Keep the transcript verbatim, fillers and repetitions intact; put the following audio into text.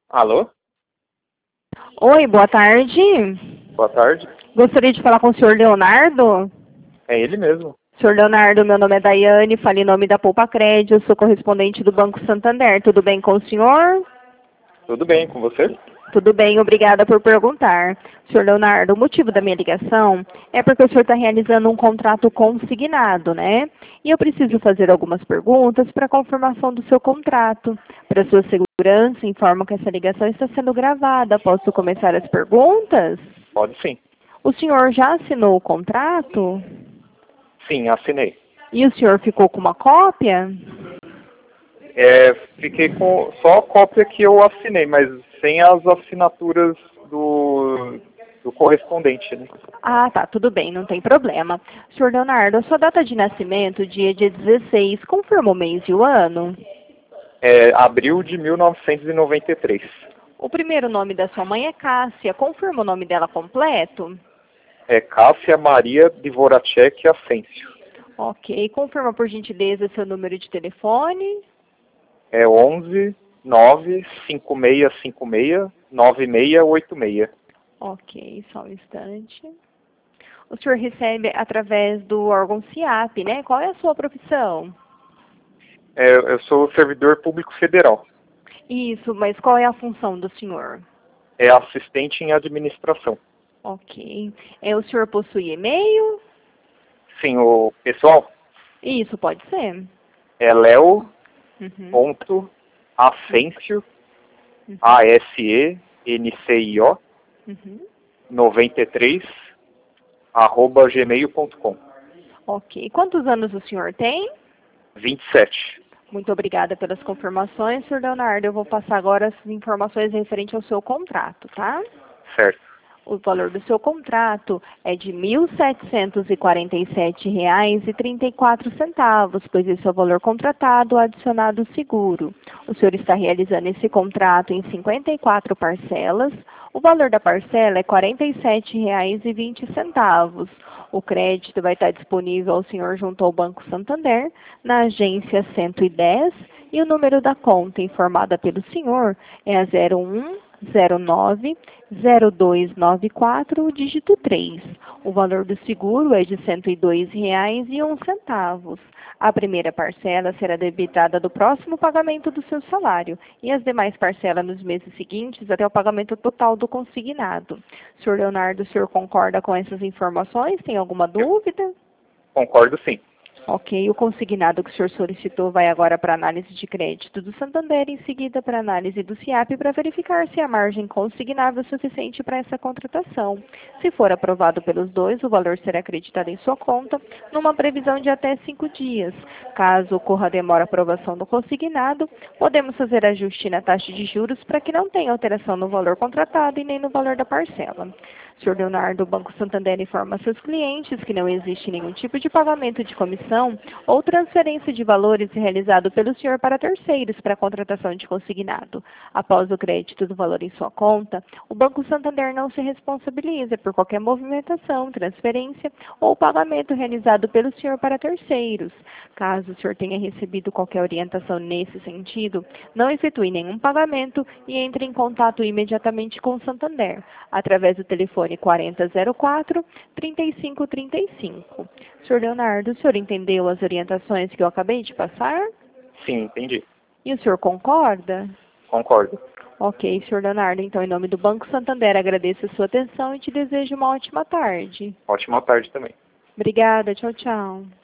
Alô? Oi, boa tarde. Boa tarde. Gostaria de falar com o senhor Leonardo. É ele mesmo. Senhor Leonardo, meu nome é Daiane, falo em nome da Poupa Crédito, eu sou correspondente do Banco Santander. Tudo bem com o senhor? Tudo bem com você? Tudo bem, obrigada por perguntar. Senhor Leonardo, o motivo da minha ligação é porque o senhor está realizando um contrato consignado, né? E eu preciso fazer algumas perguntas para confirmação do seu contrato. Para sua segurança, informo que essa ligação está sendo gravada. Posso começar as perguntas? Pode sim. O senhor já assinou o contrato? Sim, assinei. E o senhor ficou com uma cópia? É, fiquei com só a cópia que eu assinei, mas sem as assinaturas do, do correspondente, né? Ah, tá, tudo bem, não tem problema. Senhor Leonardo, a sua data de nascimento, dia dia dezesseis, confirma o mês e o ano? É abril de mil novecentos e noventa e três. O primeiro nome da sua mãe é Cássia, confirma o nome dela completo? É Cássia Maria Dvoracek Ascencio. Ok, confirma por gentileza seu número de telefone? É onze nove cinco seis cinco seis nove seis oito seis. Ok, só um instante. O senhor recebe através do órgão SIAP, né? Qual é a sua profissão? É, eu sou servidor público federal. Isso, mas qual é a função do senhor? É assistente em administração. Ok. É, o senhor possui e-mail? Sim, o pessoal Isso, pode ser. é Leo Uhum. ponto Ascencio, Uhum. A S E N C I O, Uhum. noventa e três, arroba gmail ponto com. Ok. Quantos anos o senhor tem? vinte e sete. Muito obrigada pelas confirmações, senhor Leonardo. Eu vou passar agora as informações referentes ao seu contrato, tá? Certo. O valor do seu contrato é de mil setecentos e quarenta e sete reais e trinta e quatro centavos, pois esse é o valor contratado adicionado seguro. O senhor está realizando esse contrato em cinquenta e quatro parcelas. O valor da parcela é quarenta e sete reais e vinte centavos. O crédito vai estar disponível ao senhor junto ao Banco Santander, na agência cento e dez, e o número da conta informada pelo senhor é a zero um zero nove zero dois nove quatro, dígito três. O valor do seguro é de cento e dois reais e um centavo. A primeira parcela será debitada do próximo pagamento do seu salário e as demais parcelas nos meses seguintes até o pagamento total do consignado. Senhor Leonardo, o senhor concorda com essas informações? Tem alguma dúvida? Concordo sim. Ok, o consignado que o senhor solicitou vai agora para análise de crédito do Santander, em seguida para análise do SIAP, para verificar se a margem consignável é suficiente para essa contratação. Se for aprovado pelos dois, o valor será acreditado em sua conta, numa previsão de até cinco dias. Caso ocorra demora a aprovação do consignado, podemos fazer ajuste na taxa de juros para que não tenha alteração no valor contratado e nem no valor da parcela. Senhor Leonardo, o Banco Santander informa seus clientes que não existe nenhum tipo de pagamento de comissão ou transferência de valores realizado pelo senhor para terceiros para a contratação de consignado. Após o crédito do valor em sua conta, o Banco Santander não se responsabiliza por qualquer movimentação, transferência ou pagamento realizado pelo senhor para terceiros. Caso o senhor tenha recebido qualquer orientação nesse sentido, não efetue nenhum pagamento e entre em contato imediatamente com o Santander, através do telefone quarenta zero quatro, trinta e cinco trinta e cinco. senhor Leonardo, o senhor entendeu as orientações que eu acabei de passar? Sim, entendi. E o senhor concorda? Concordo. Ok, senhor Leonardo, então, em nome do Banco Santander, agradeço a sua atenção e te desejo uma ótima tarde. Ótima tarde também. Obrigada, tchau, tchau.